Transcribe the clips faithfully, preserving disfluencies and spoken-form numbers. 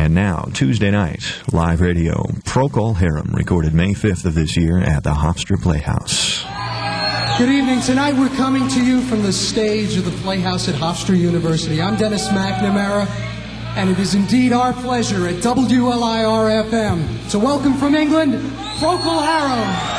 And now, Tuesday night, live radio, Procol Harum, recorded May fifth of this year at the Hofstra Playhouse. Good evening. Tonight we're coming to you from the stage of the Playhouse at Hofstra University. I'm Dennis McNamara, and it is indeed our pleasure at W L I R F M to welcome from England, Procol Harum.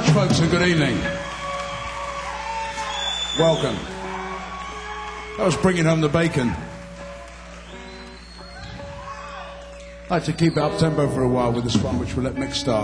much, folks, and good evening. Welcome. I was bringing home the bacon. I had to keep up tempo for a while with this one, which we'll let Mick start.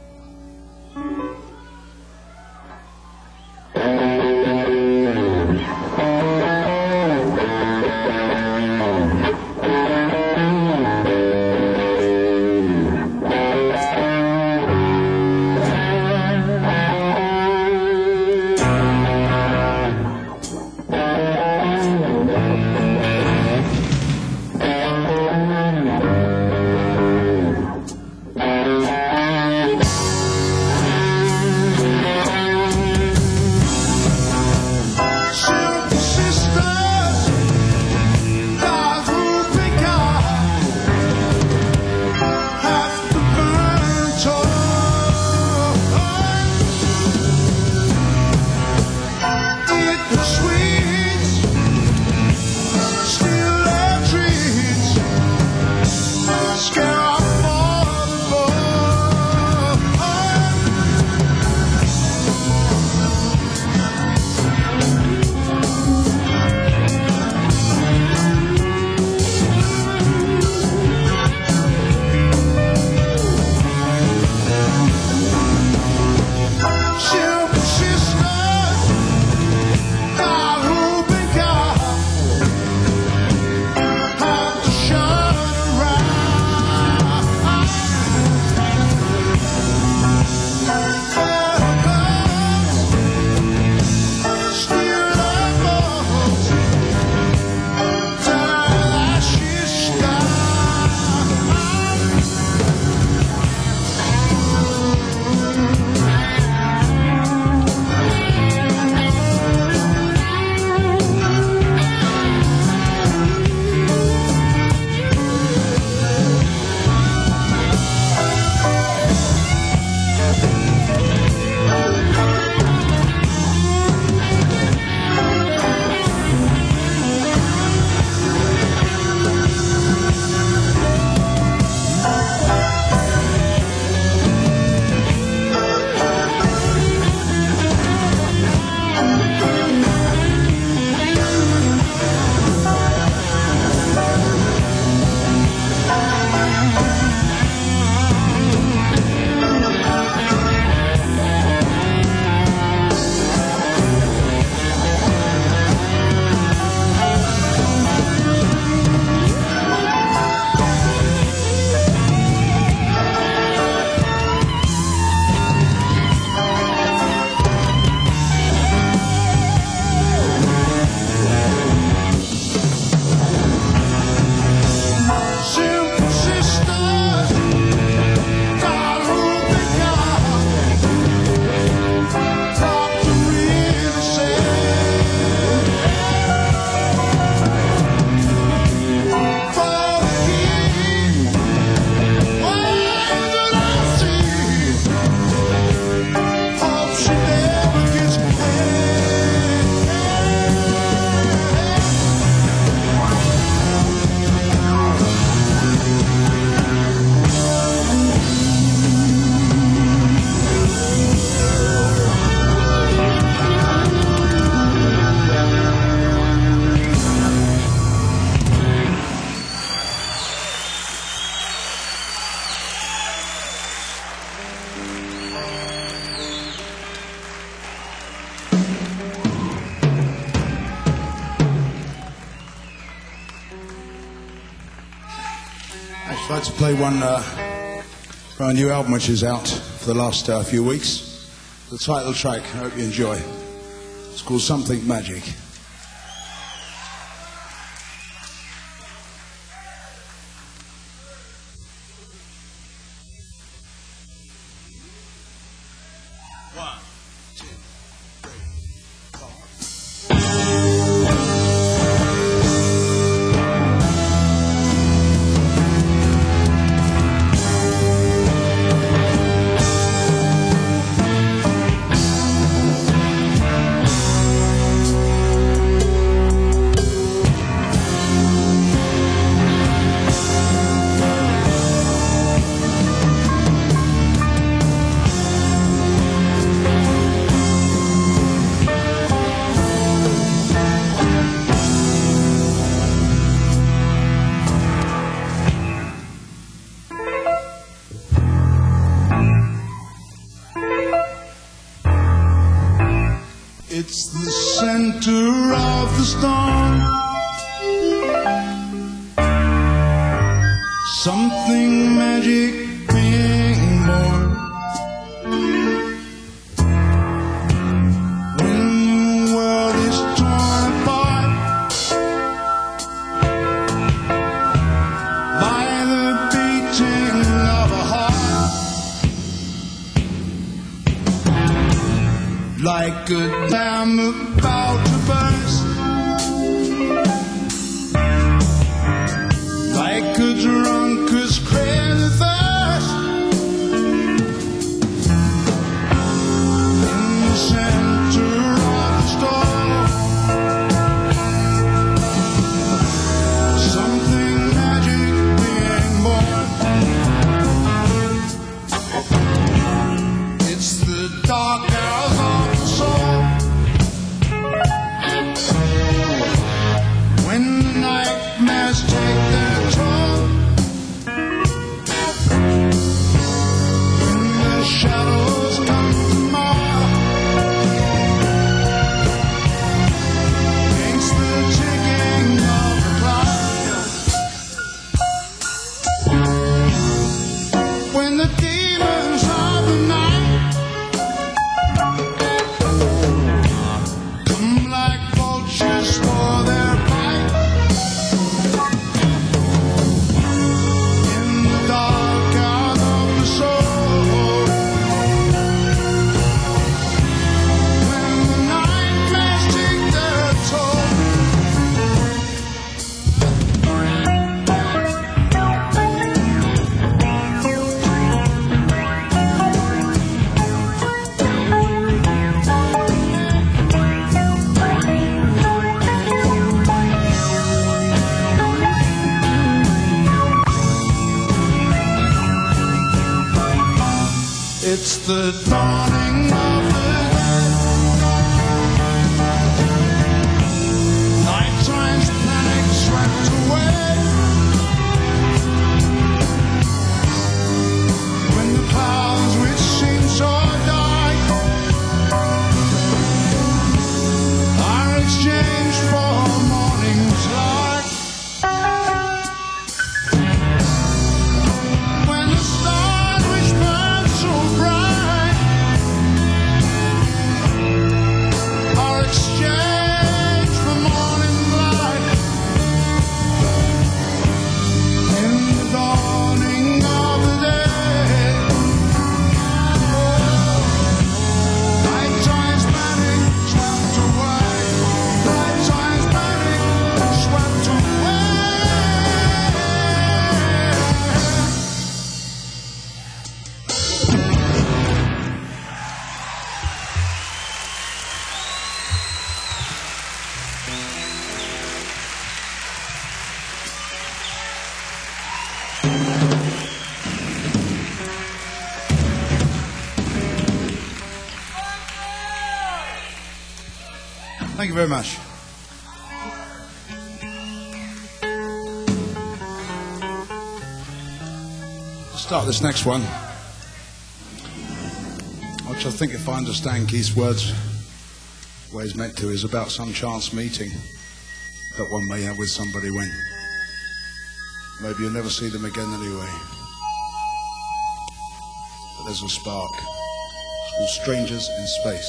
I'd like to play one uh, from our new album, which is out for the last uh, few weeks. The title track, I hope you enjoy. It's called Something Magic. One, two, three, four. the storm. Something magic being born. When the world is torn apart by the beating of a heart, like a dam about to burst, like a drunkard's crazy thirst, in the center of the storm, something magic being born. It's the dark hours of the soul, when the nightmares take their toll, when the shadows come to mar against the ticking of the clock, when the demons of the night come like vultures for their bite, in the dark hour of the soul, when the nightmares take their toll. It's the dawning of the day. Nighttime's panic swept away, when the clouds which seem so dark are exchanged for morning's light, when the stars which burn so bright are exchanged for morning light, in the dawning of the day. Nighttime's panic swept away, nighttime's panic swept away. Thank you very much. Let's start this next one, which I think, if I understand Keith's words where he's meant to, is about some chance meeting that one may have with somebody when maybe you'll never see them again anyway. But there's a spark. It's called Strangers in Space.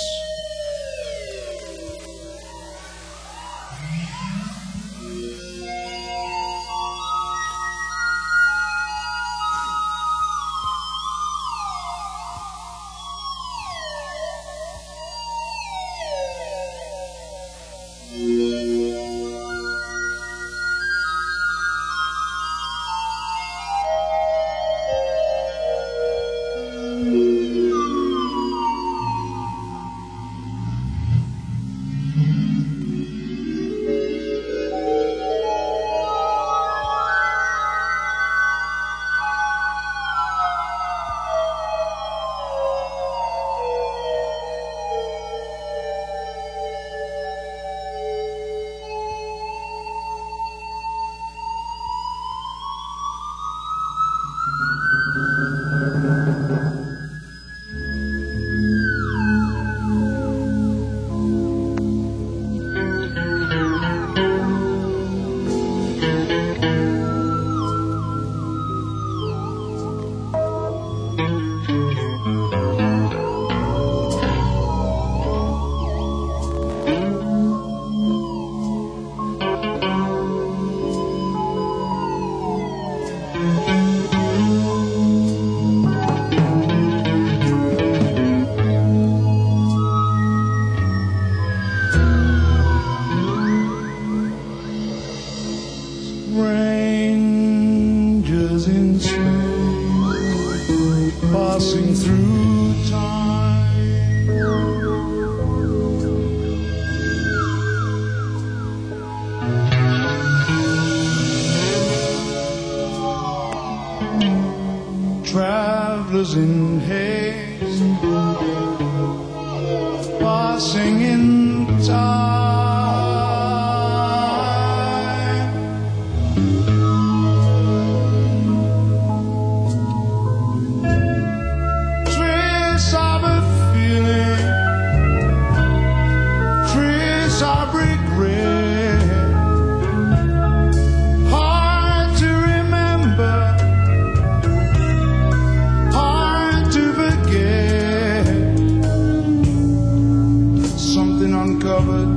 Strangers in space, passing through time. Travelers in haste, passing in time. Trace of a feeling, trace of regret, hard to remember, hard to forget. Something uncovered,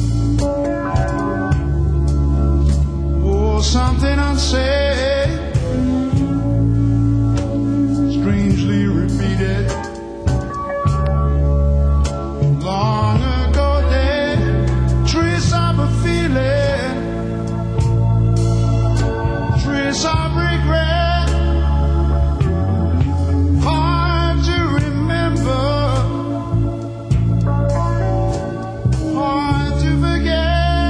oh, something unsaid, strangely repeated. Long ago dead, trace of a feeling, trace of regret, hard to remember, hard to forget.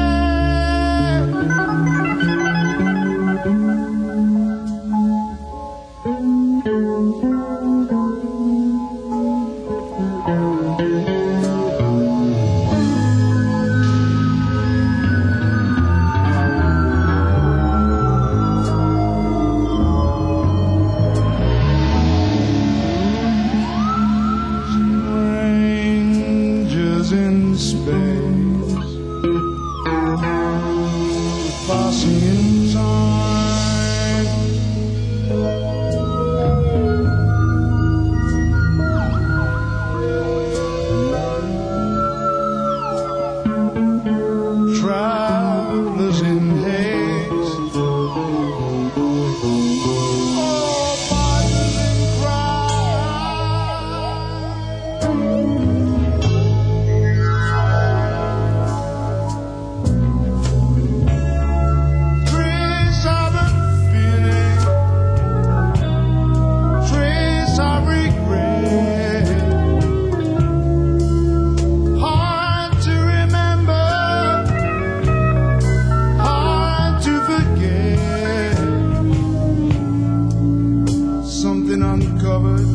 Strangers in space, passing in time. Travelers in haste, oh, fires in trace of a feeling, trace of regret, hard to remember, hard to forget. Something uncovered,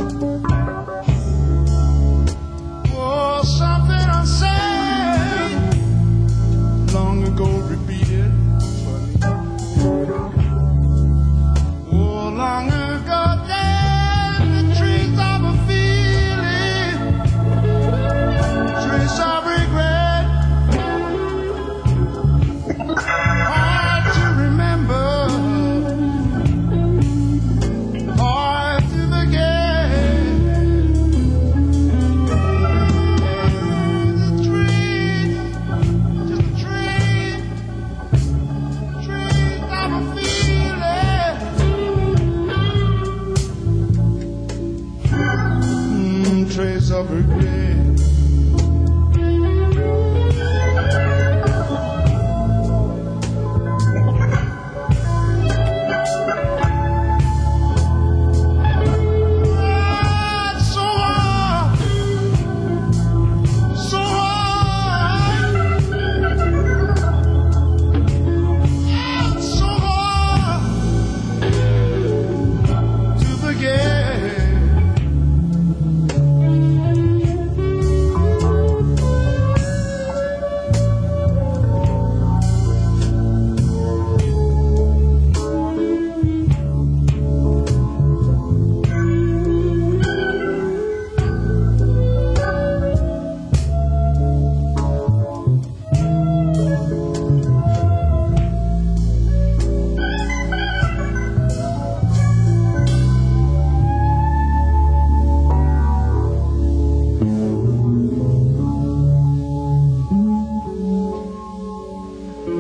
oh, something unsaid, long ago repeated. Oh, long ago dead, the trace of a feeling, trace of regret, hard to remember, hard to forget. The tree, just a tree, trace of a feeling, mm, trace of regret. Ah, so hard, so hard, so hard to forget.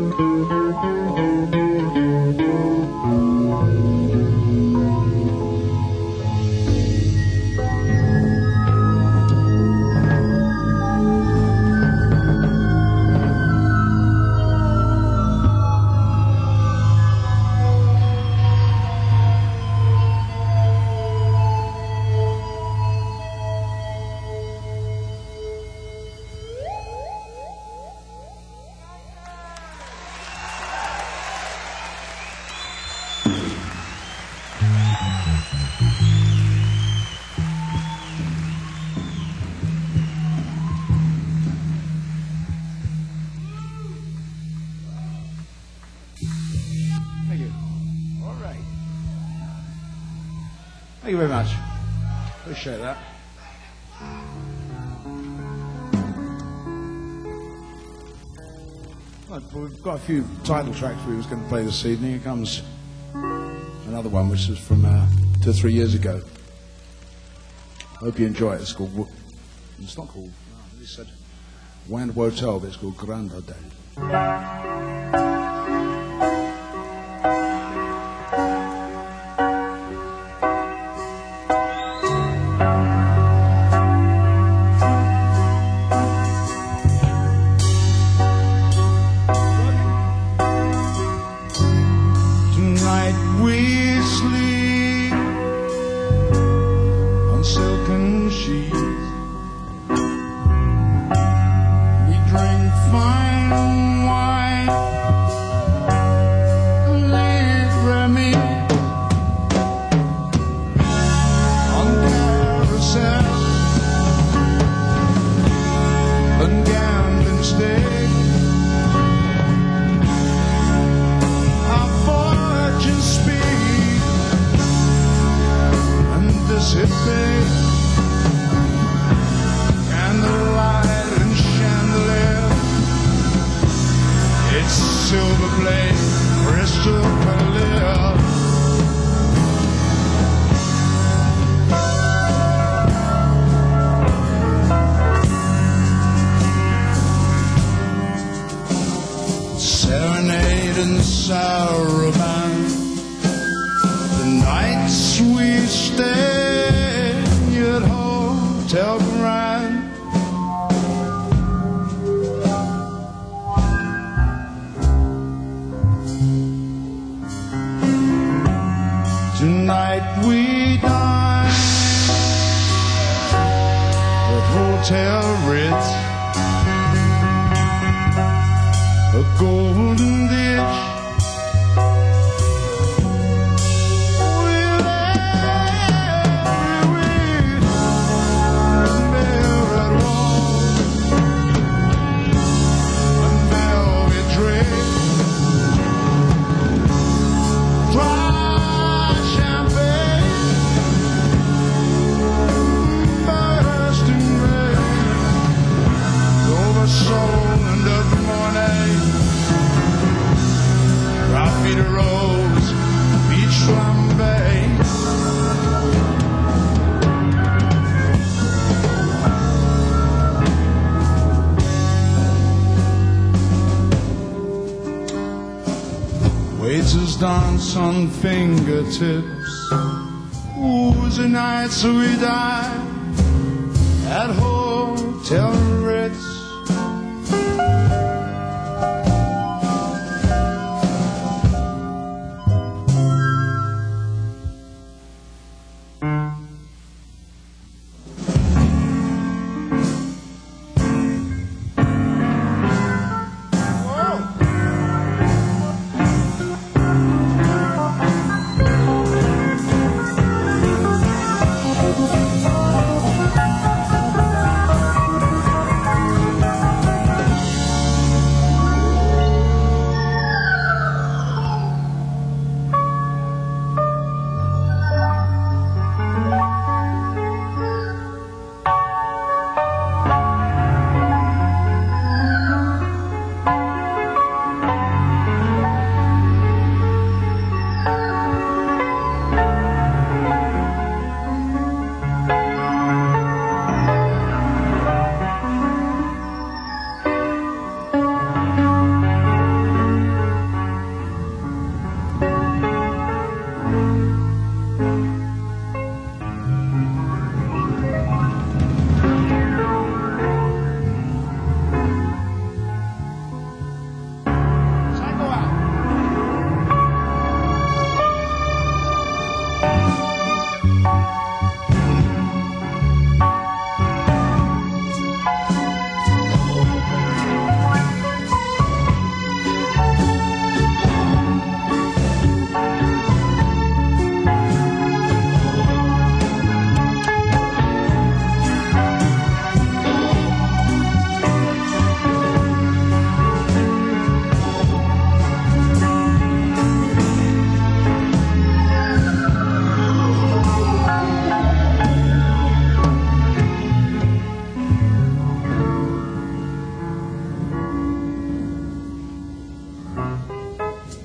Thank you very much. Appreciate that. Well, we've got a few title tracks we was going to play this evening. Here comes another one, which is from uh, two or three years ago. I hope you enjoy it. It's called... Wo- It's not called... No, he said Wand Hotel, but it's called Grand Hotel. Dance on fingertips. Ooh, was a night so we died at Hotel Ritz. Thank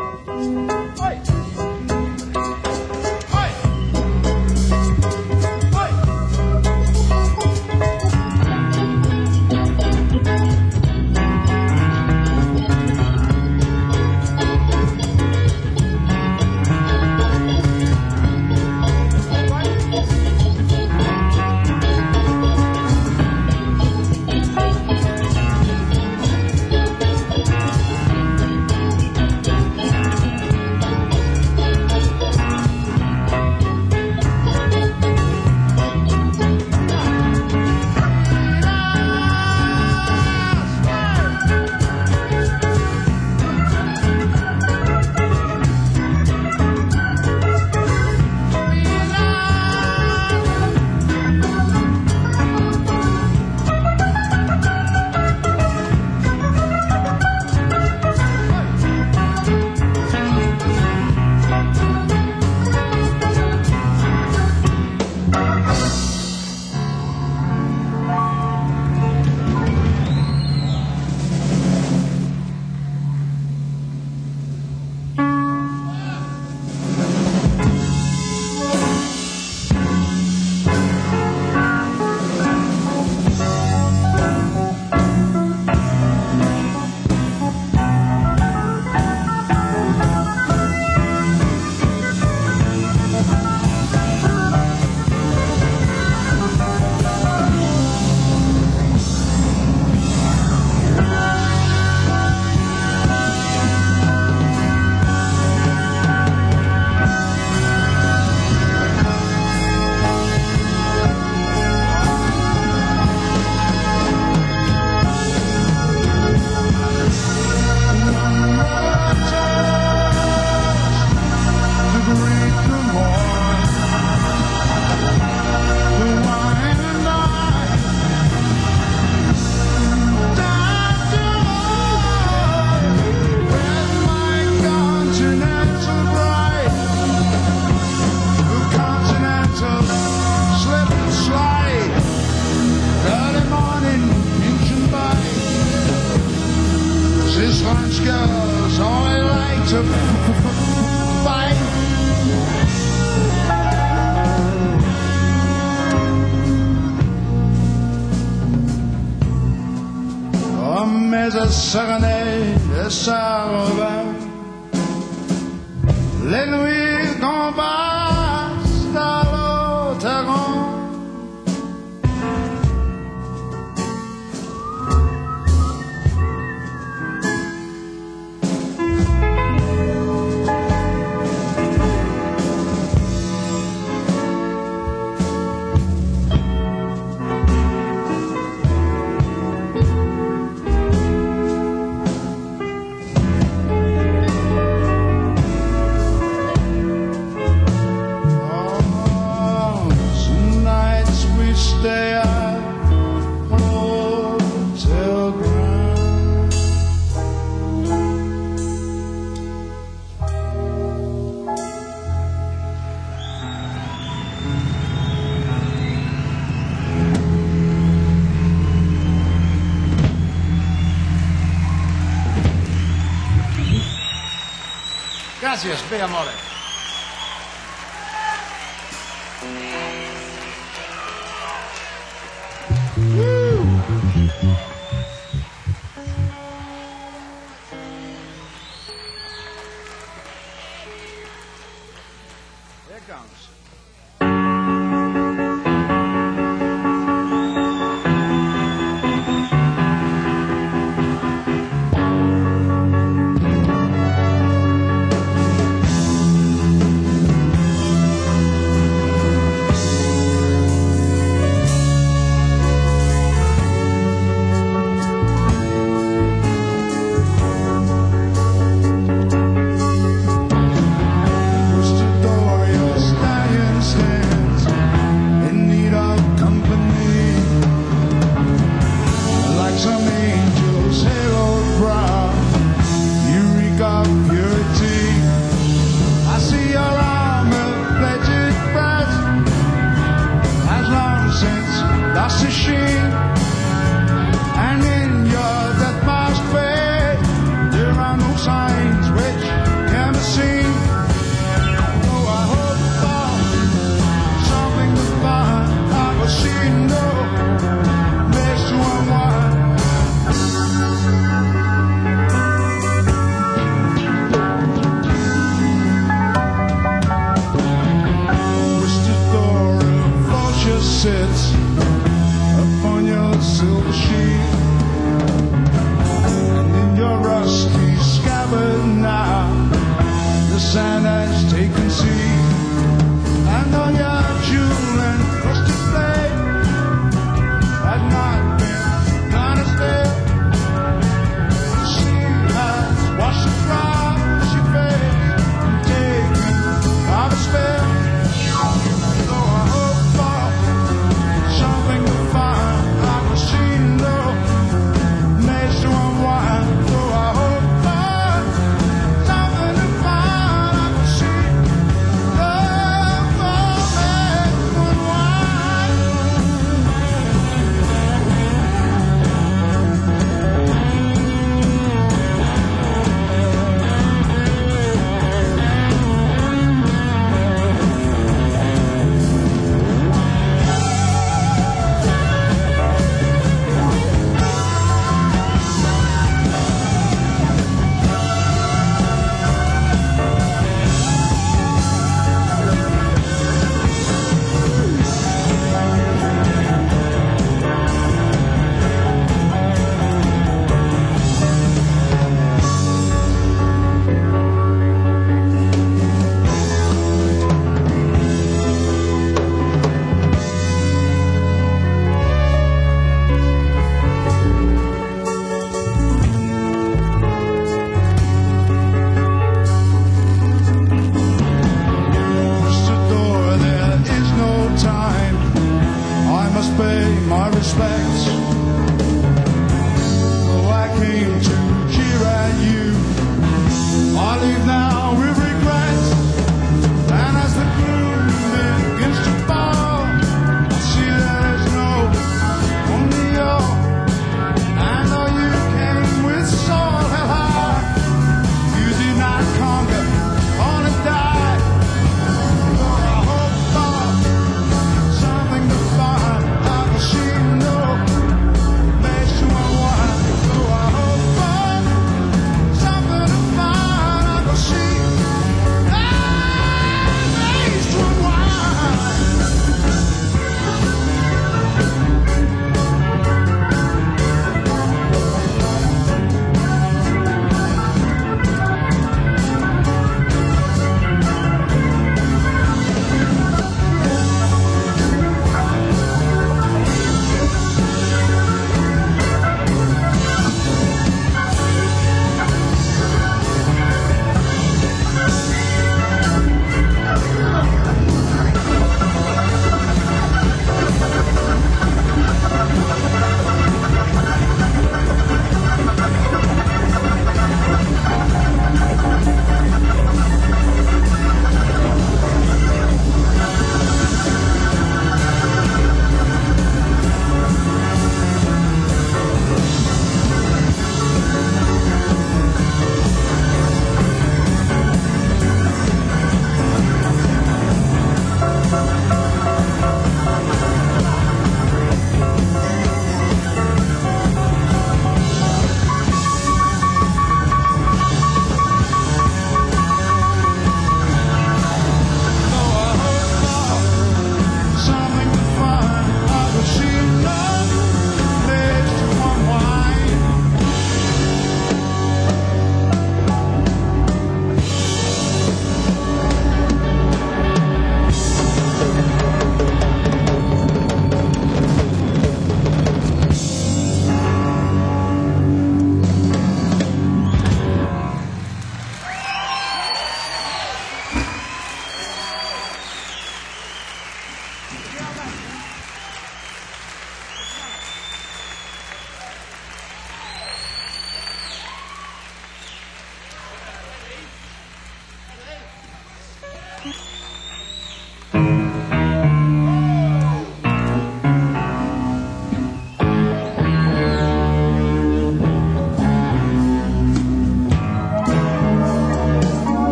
Serenade et ça revint. Les nuits qu'on passe dans l'Otagon. Gracias, bella amore. Here it comes. Mister Dorian Stein.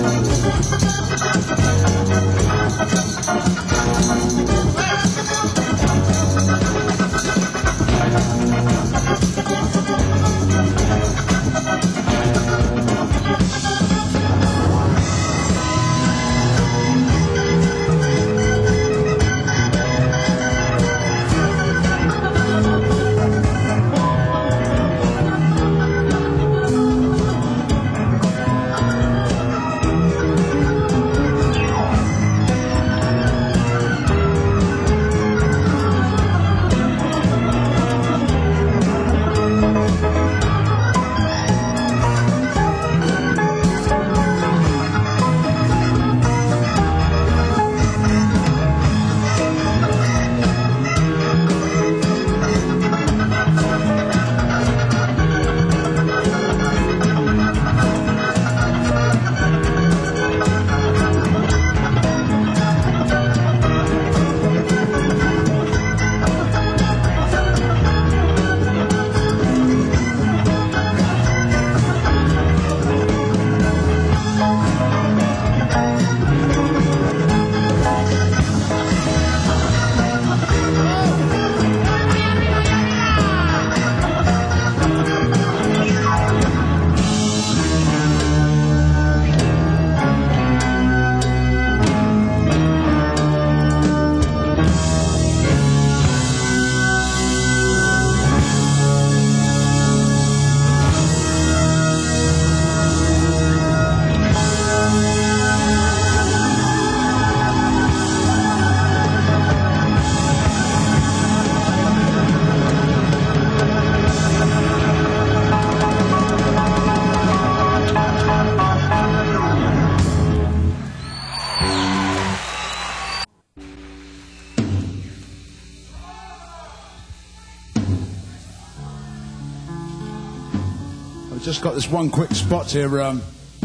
Just got this one quick spot here um,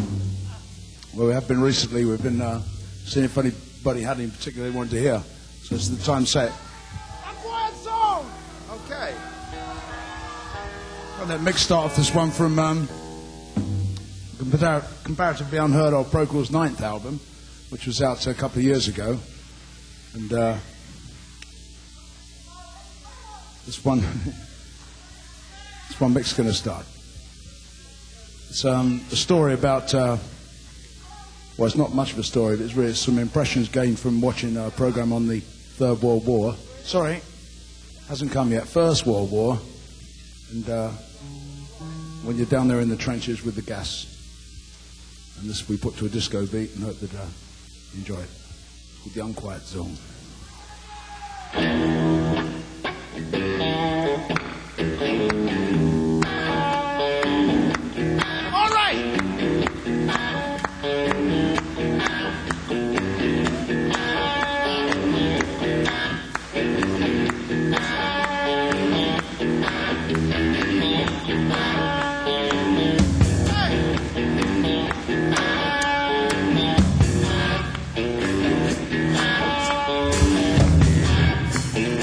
where we have been recently. We've been uh, seeing if anybody had anything particular they wanted to hear. So it's the time set. A quiet song! Okay. Got that mix start off this one from um, compar- comparatively unheard of Procol's ninth album, which was out a couple of years ago. And uh, this one, this one mix is going to start. It's um, a story about, uh, well, it's not much of a story, but it's really some impressions gained from watching a program on the Third World War. Sorry, hasn't come yet. First World War. And uh, when you're down there in the trenches with the gas. And this we put to a disco beat and hope that uh, you enjoy it. It's called The Unquiet Zone. Hey!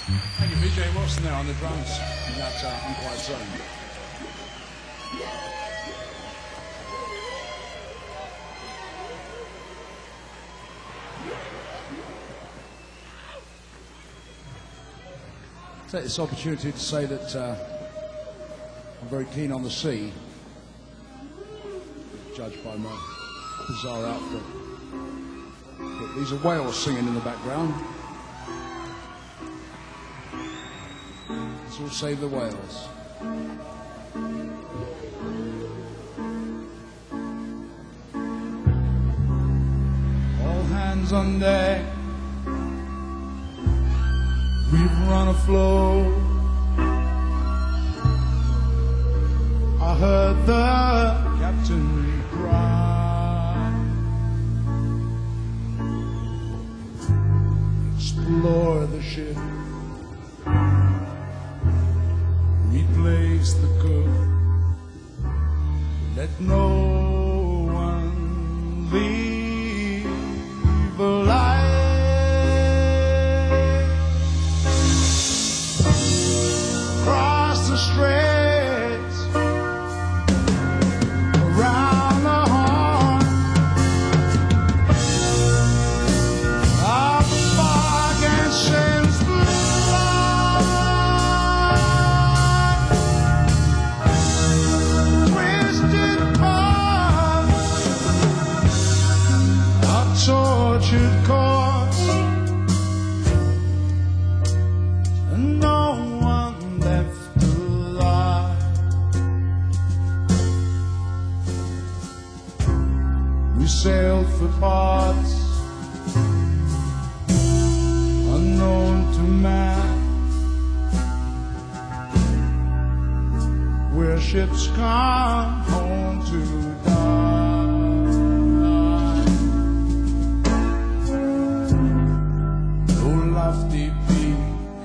Thank you, Vijay Watson there on the drums in that uh, Unquiet Zone. Take this opportunity to say that uh, I'm very keen on the sea, judged by my bizarre outfit. But these are whales singing in the background. Let's all save the whales. All hands on deck. We've run afloat. I heard the captain cry. Explore the ship. Replace the cook. Let no one leave alive. Across the straits, around the horn of the fog and sin's blood, twisted path, a tortured course, and no one left alive. We sailed for parts unknown to man, where ships come home to die. No lofty peak,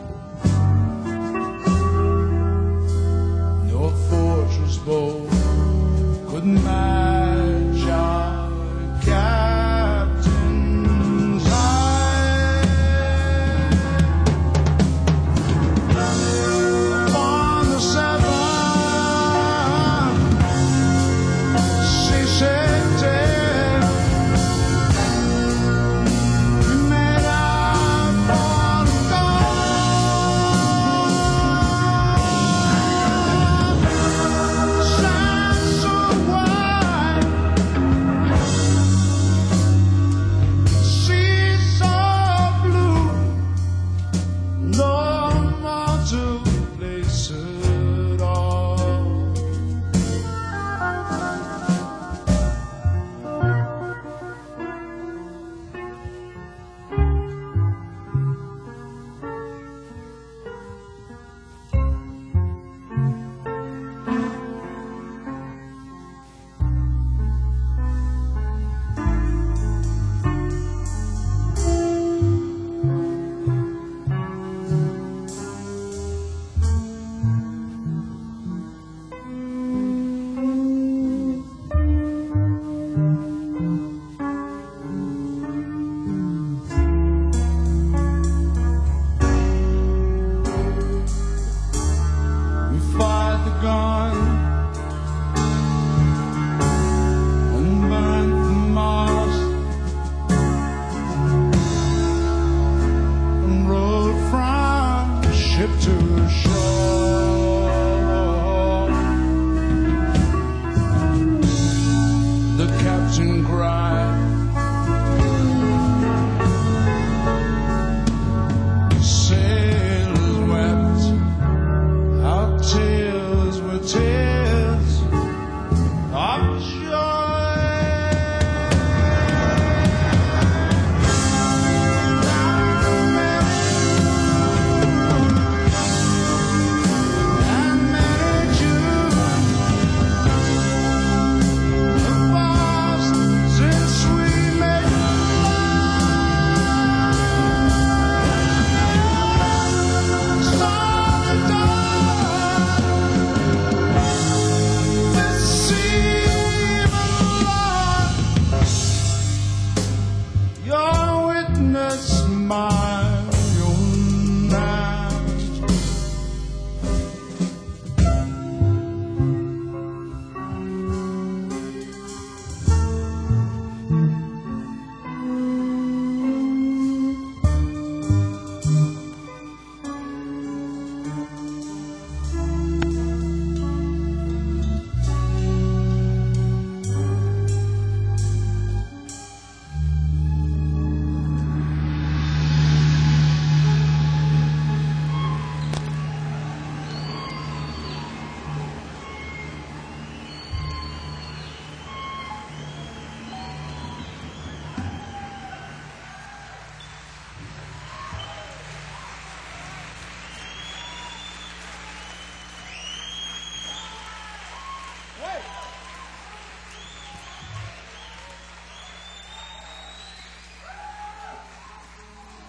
no fortress bold could match our captain's eye. Upon the seven seasick dead, we made our port of gold.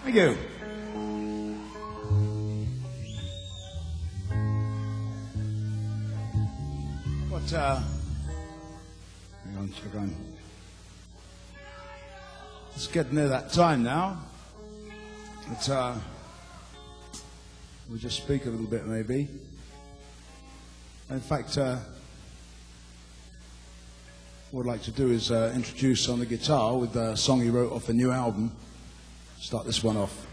Thank you. But, uh, hang on, check on. It's getting near that time now. But, uh, we'll just speak a little bit, maybe. In fact, uh, what I'd like to do is uh, introduce on the guitar with a song he wrote off a new album. Start this one off.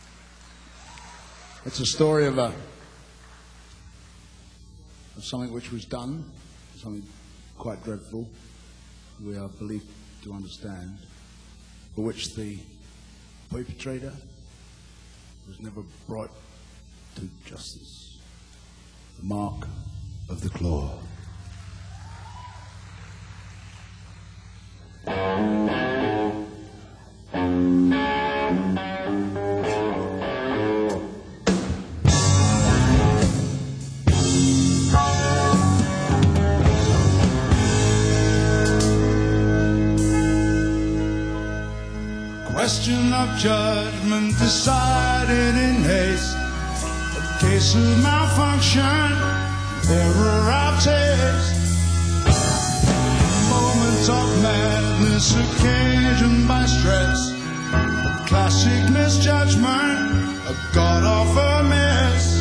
It's a story of a of something which was done, something quite dreadful, we are believed to understand, for which the perpetrator was never brought to justice. The mark of the claw. Question of judgment decided in haste. A case of malfunction, error of taste. Moment of madness occasioned by stress. A classic misjudgment, a god-awful mess.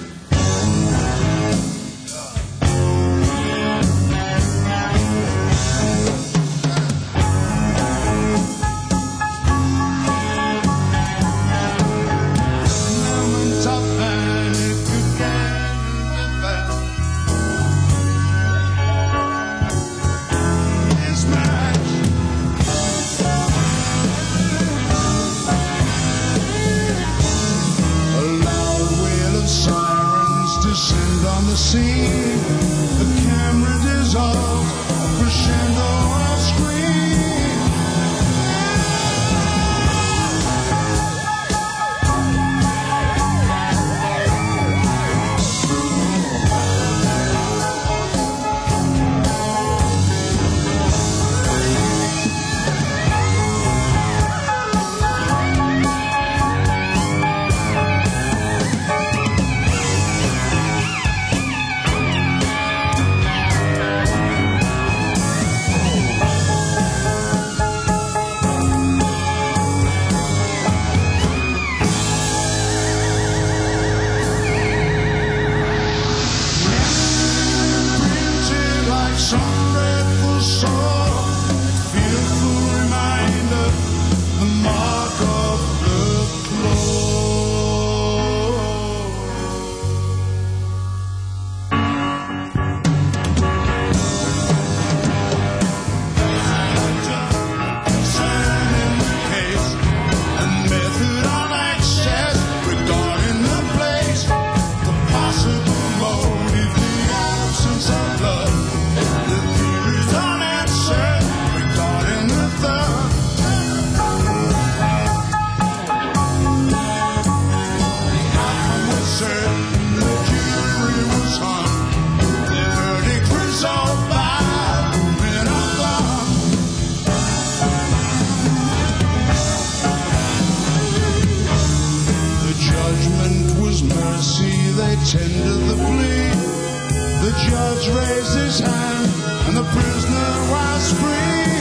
Tendered the plea. The judge raised his hand, and the prisoner was free.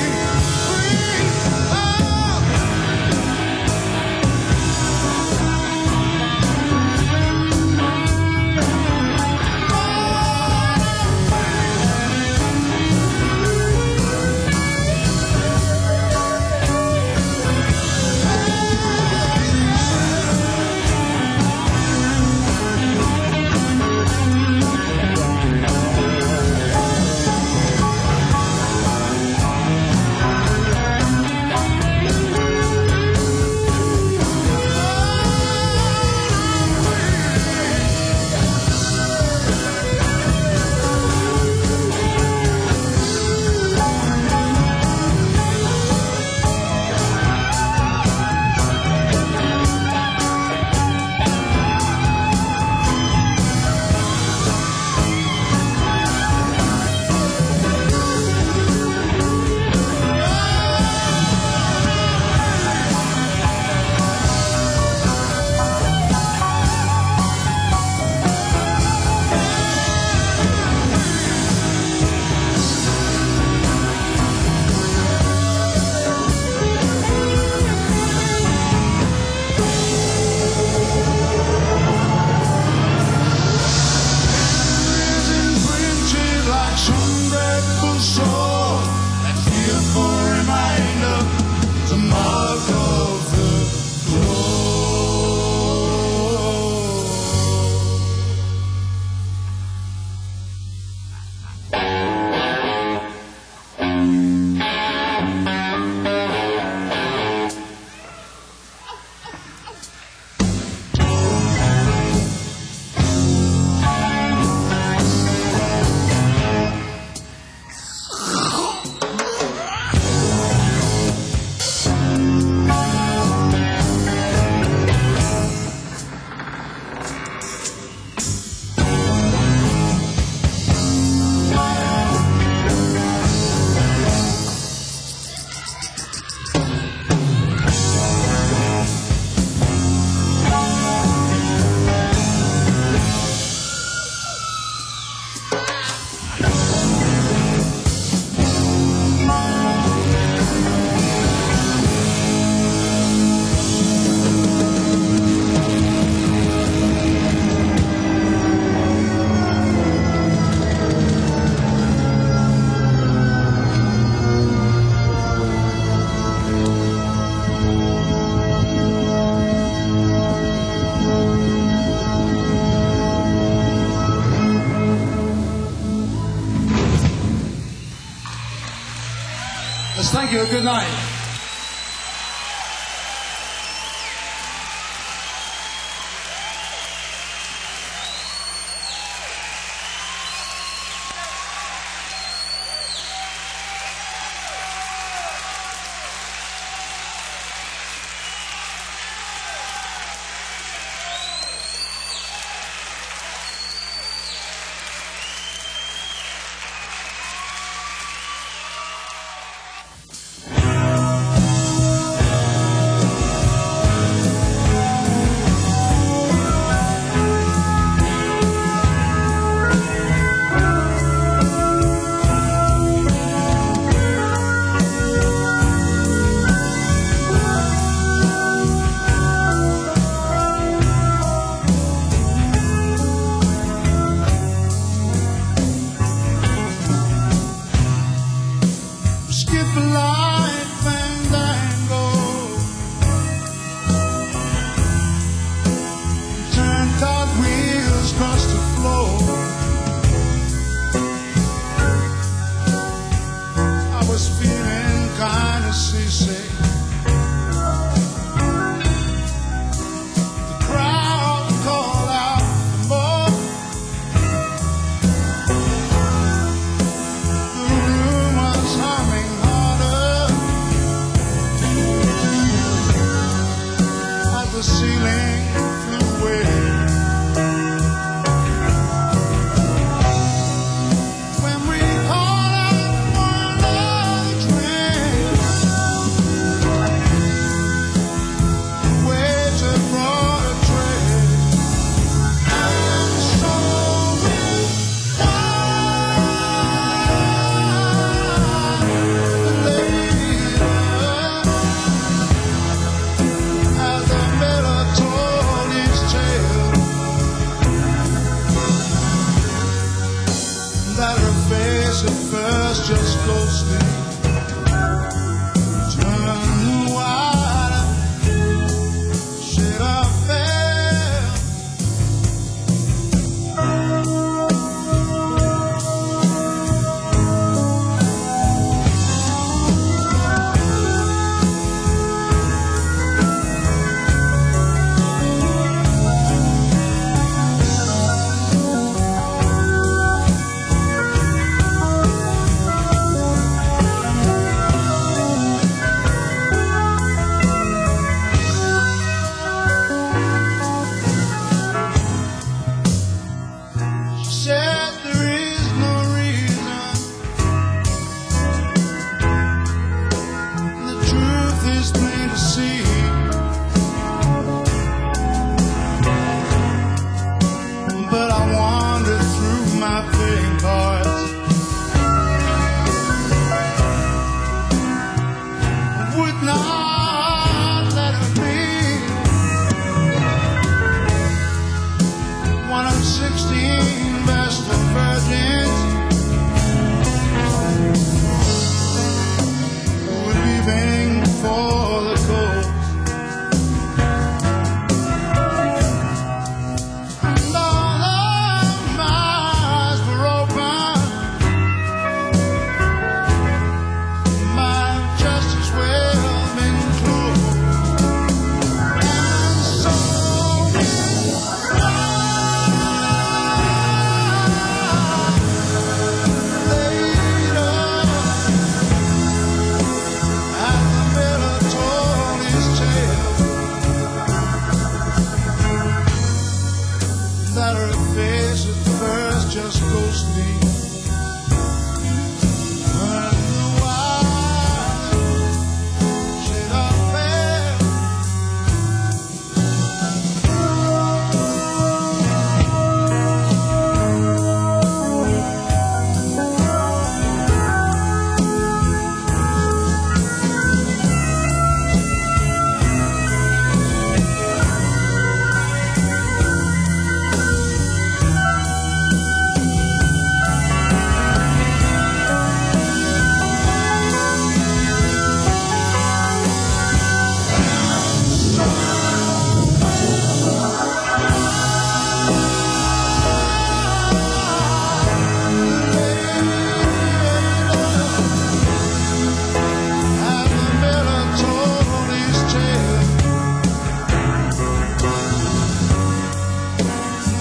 Free. Oh! Thank you. Good night.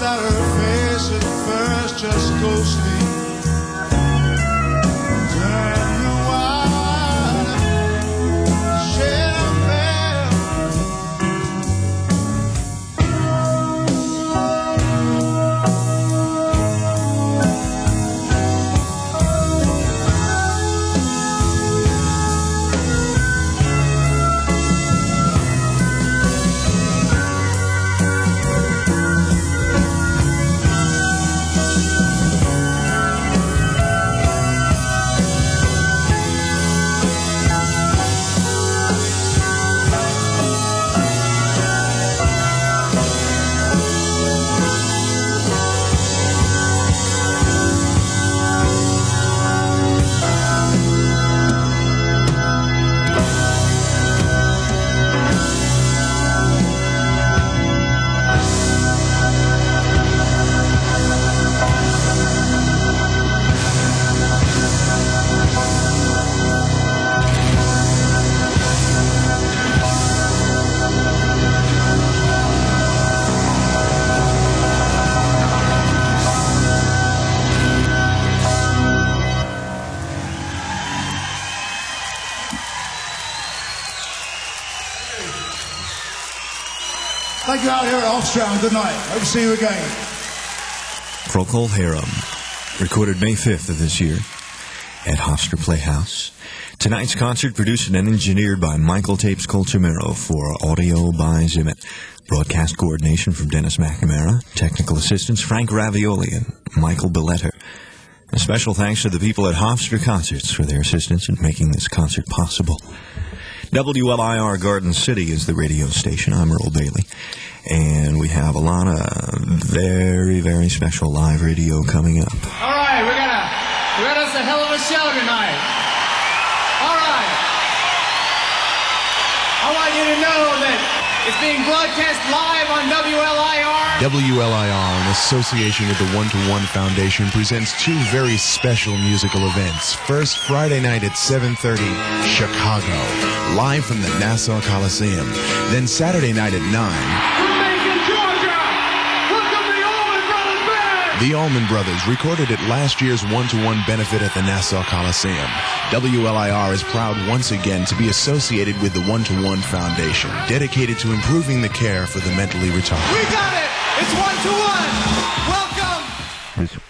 that her face at first just ghostly. Turn the wide, shed a veil. Thank you out here at Hofstra. Good night. Hope to see you again. Procol Harum, recorded May fifth of this year at Hofstra Playhouse. Tonight's concert produced and engineered by Michael Tapes Colchimero for Audio by Zimmit. Broadcast coordination from Dennis McNamara. Technical assistance Frank Ravioli and Michael Billetter. A special thanks to the people at Hofstra Concerts for their assistance in making this concert possible. W L I R Garden City is the radio station. I'm Earl Bailey. And we have a lot of very, very special live radio coming up. All right, we're gonna, we got us a hell of a show tonight. All right. I want you to know that it's being broadcast live on W L I R. W L I R, in association with the One to One Foundation, presents two very special musical events. First, Friday night at seven thirty, Chicago, live from the Nassau Coliseum. Then Saturday night at nine, the Allman Brothers, recorded at last year's One to One benefit at the Nassau Coliseum. W L I R is proud once again to be associated with the One to One Foundation, dedicated to improving the care for the mentally retarded. We got it! It's One to One! Welcome! This